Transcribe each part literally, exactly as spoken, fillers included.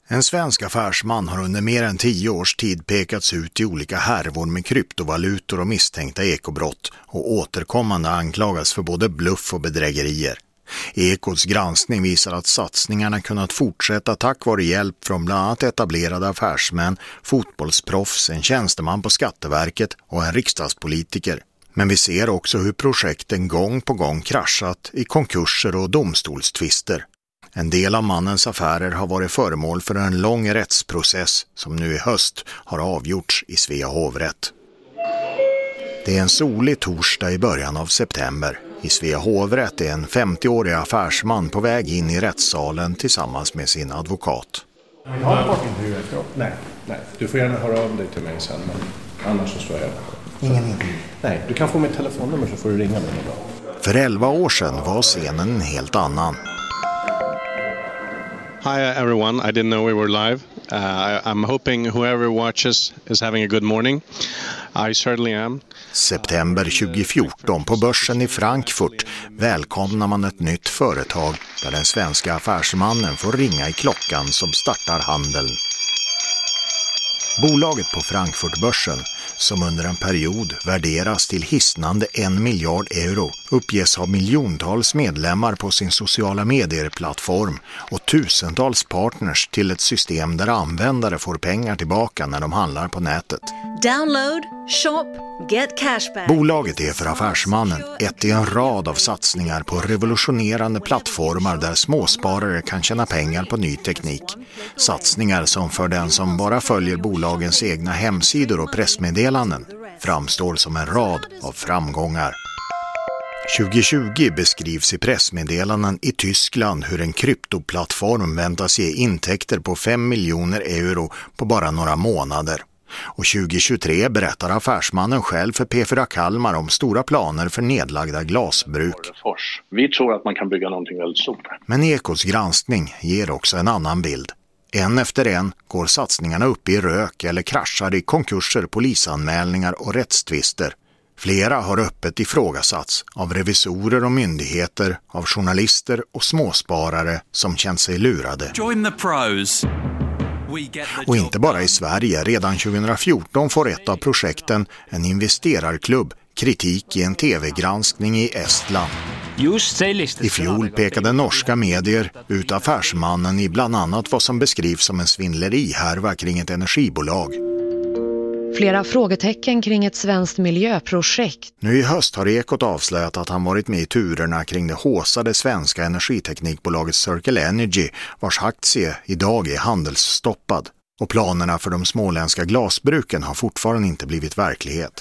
En svensk affärsman har under mer än tio års tid pekats ut i olika härvor med kryptovalutor och misstänkta ekobrott och återkommande anklagas för både bluff och bedrägerier. Ekots granskning visar att satsningarna kunnat fortsätta tack vare hjälp från bland annat etablerade affärsmän, fotbollsproffs, en tjänsteman på Skatteverket och en riksdagspolitiker. Men vi ser också hur projekten gång på gång kraschat i konkurser och domstolstvister. En del av mannens affärer har varit föremål för en lång rättsprocess som nu i höst har avgjorts i Svea hovrätt. Det är en solig torsdag i början av september. I Svea hovrätt är en femtioårig affärsman på väg in i rättssalen tillsammans med sin advokat. Vill du ha en kort intervju efteråt? Nej, nej. Du får gärna höra av dig till mig sen, men annars så står jag här. Ingen intervju? Nej, du kan få mitt telefonnummer så får du ringa mig. För elva år sedan var scenen en helt annan. Hi everyone, I didn't know we were live. Uh, I'm hoping whoever watches is having a good morning. I certainly am. September tjugofjorton på börsen i Frankfurt välkomnar man ett nytt företag där den svenska affärsmannen får ringa i klockan som startar handeln. Bolaget på Frankfurtbörsen, som under en period värderas till hisnande en miljard euro, uppges ha miljontals medlemmar på sin sociala medier-plattform och tusentals partners till ett system där användare får pengar tillbaka när de handlar på nätet. Download, shop, get cashback. Bolaget är för affärsmannen ett i en rad av satsningar på revolutionerande plattformar där småsparare kan tjäna pengar på ny teknik. Satsningar som för den som bara följer bolagens egna hemsidor och pressmeddelanden framstår som en rad av framgångar. tjugohundratjugo beskrivs i pressmeddelanden i Tyskland hur en kryptoplattform väntas ge intäkter på fem miljoner euro på bara några månader. Och tjugohundratjugotre berättar affärsmannen själv för P fyra Kalmar om stora planer för nedlagda glasbruk. Vi tror att man kan bygga någonting väldigt stort. Men Ekots granskning ger också en annan bild. En efter en går satsningarna upp i rök eller kraschar i konkurser, polisanmälningar och rättstvister. Flera har öppet ifrågasatts av revisorer och myndigheter, av journalister och småsparare som känt sig lurade. Join the pros. Och inte bara i Sverige, redan tjugohundrafjorton får ett av projekten, en investerarklubb, kritik i en tv-granskning i Estland. I fjol pekade norska medier ut affärsmannen i bland annat vad som beskrivs som en svindlerihärva kring ett energibolag. Flera frågetecken kring ett svenskt miljöprojekt. Nu i höst har Ekot avslöjat att han varit med i turerna kring det håsade svenska energiteknikbolaget Circle Energy, vars aktie idag är handelsstoppad. Och planerna för de småländska glasbruken har fortfarande inte blivit verklighet.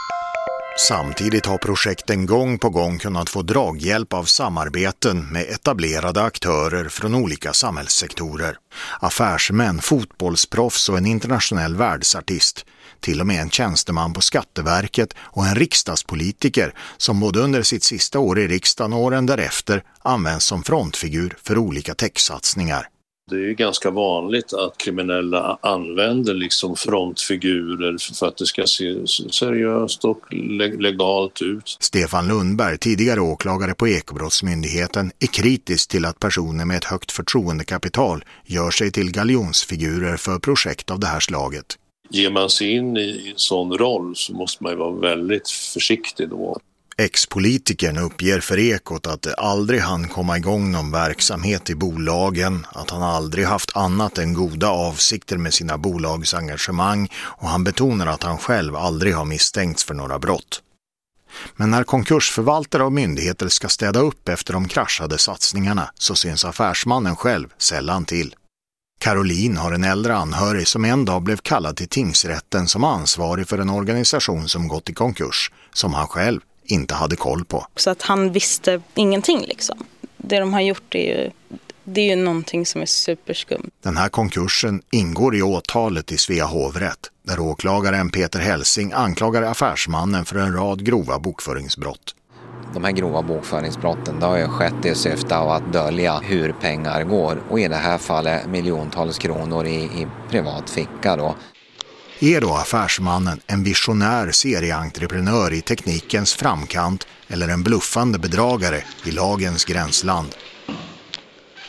Samtidigt har projekten gång på gång kunnat få draghjälp av samarbeten med etablerade aktörer från olika samhällssektorer. Affärsmän, fotbollsproffs och en internationell världsartist. Till och med en tjänsteman på Skatteverket och en riksdagspolitiker som både under sitt sista år i riksdagen och åren därefter används som frontfigur för olika techsatsningar. Det är ju ganska vanligt att kriminella använder liksom frontfigurer för att det ska se seriöst och legalt ut. Stefan Lundberg, tidigare åklagare på Ekobrottsmyndigheten, är kritisk till att personer med ett högt förtroendekapital gör sig till galjonsfigurer för projekt av det här slaget. Ger man sig in i en sån roll så måste man ju vara väldigt försiktig då. Ex-politikern uppger för Ekot att det aldrig hann komma igång någon verksamhet i bolagen, att han aldrig haft annat än goda avsikter med sina bolagsengagemang och han betonar att han själv aldrig har misstänkts för några brott. Men när konkursförvaltare och myndigheter ska städa upp efter de kraschade satsningarna så syns affärsmannen själv sällan till. Caroline har en äldre anhörig som en dag blev kallad till tingsrätten som ansvarig för en organisation som gått i konkurs, som han själv inte hade koll på. Så att han visste ingenting liksom. Det de har gjort är ju, det är ju någonting som är superskumt. Den här konkursen ingår i åtalet i Svea hovrätt, där åklagaren Peter Helsing anklagar affärsmannen för en rad grova bokföringsbrott. De här grova bokföringsbrotten, det har ju skett i syfte av att dölja hur pengar går. Och i det här fallet miljontals kronor i, i privat ficka då. Är då affärsmannen en visionär serieentreprenör i teknikens framkant eller en bluffande bedragare i lagens gränsland?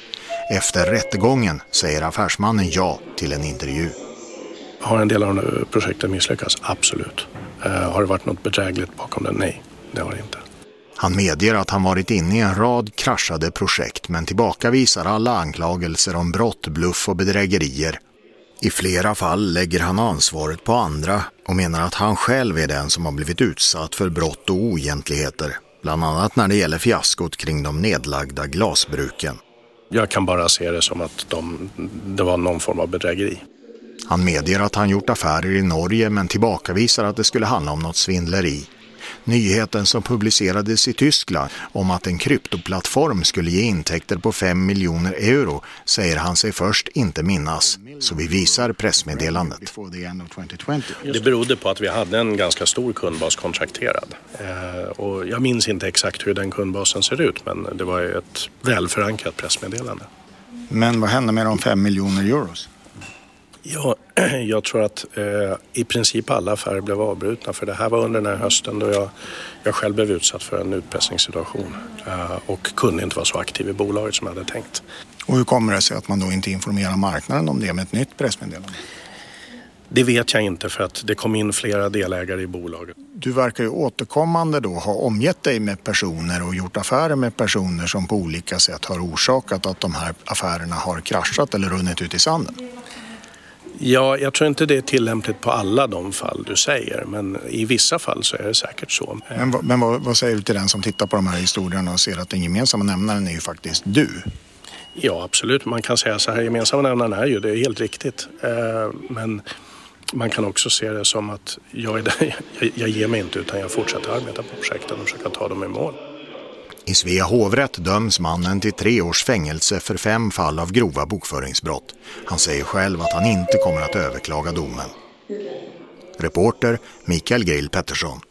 Efter rättegången säger affärsmannen ja till en intervju. Har en del av projektet misslyckats? Absolut. Uh, har det varit något bedrägligt bakom det? Nej, det har det inte. Han medger att han varit inne i en rad kraschade projekt men tillbakavisar alla anklagelser om brott, bluff och bedrägerier. I flera fall lägger han ansvaret på andra och menar att han själv är den som har blivit utsatt för brott och oegentligheter. Bland annat när det gäller fiaskot kring de nedlagda glasbruken. Jag kan bara se det som att de, det var någon form av bedrägeri. Han medger att han gjort affärer i Norge men tillbakavisar att det skulle handla om något svindleri. Nyheten som publicerades i Tyskland om att en kryptoplattform skulle ge intäkter på fem miljoner euro säger han sig först inte minnas, så vi visar pressmeddelandet. Det berodde på att vi hade en ganska stor kundbas kontrakterad. Eh, och jag minns inte exakt hur den kundbasen ser ut, men det var ett välförankrat pressmeddelande. Men vad hände med de fem miljoner euros? Ja, jag tror att eh, i princip alla affärer blev avbrutna, för det här var under den här hösten då jag, jag själv blev utsatt för en utpressningssituation eh, och kunde inte vara så aktiv i bolaget som jag hade tänkt. Och hur kommer det sig att man då inte informerar marknaden om det med ett nytt pressmeddelande? Det vet jag inte, för att det kom in flera delägare i bolaget. Du verkar ju återkommande då ha omgett dig med personer och gjort affärer med personer som på olika sätt har orsakat att de här affärerna har kraschat eller runnit ut i sanden. Ja, jag tror inte det är tillämpligt på alla de fall du säger, men i vissa fall så är det säkert så. Men, men vad, vad säger du till den som tittar på de här historierna och ser att den gemensamma nämnaren är ju faktiskt du? Ja, absolut. Man kan säga så här, gemensamma nämnaren är ju, det är helt riktigt. Men man kan också se det som att jag, är där, jag, jag ger mig inte, utan jag fortsätter arbeta på projekten och försöka ta dem i mål. I Svea hovrätt döms mannen till tre års fängelse för fem fall av grova bokföringsbrott. Han säger själv att han inte kommer att överklaga domen. Reporter Mikael Grill Pettersson.